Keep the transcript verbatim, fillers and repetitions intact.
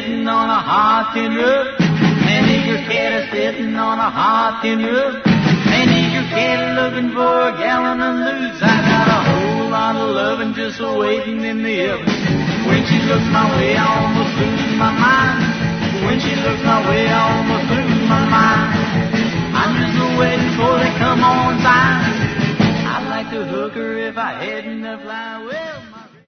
sitting on a hot tin roof. An eager cat a sitting on a hot tin roof. An eager cat looking for a gallon of loose. I got a whole lot of loving just waiting in the oven. When she looks my way, I almost lose my mind. When she looks my way, I almost lose my mind. I'm just waiting for they come on time. I'd like to hook her if I had enough line. Well,